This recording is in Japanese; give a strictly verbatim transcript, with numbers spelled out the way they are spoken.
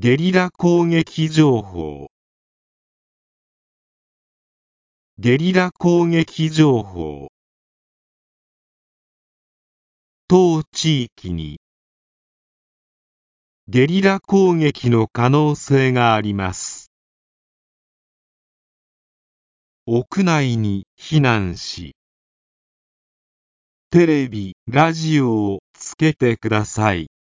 ゲリラ攻撃情報。ゲリラ攻撃情報。当地域にゲリラ攻撃の可能性があります。屋内に避難し、テレビ、ラジオをつけてください。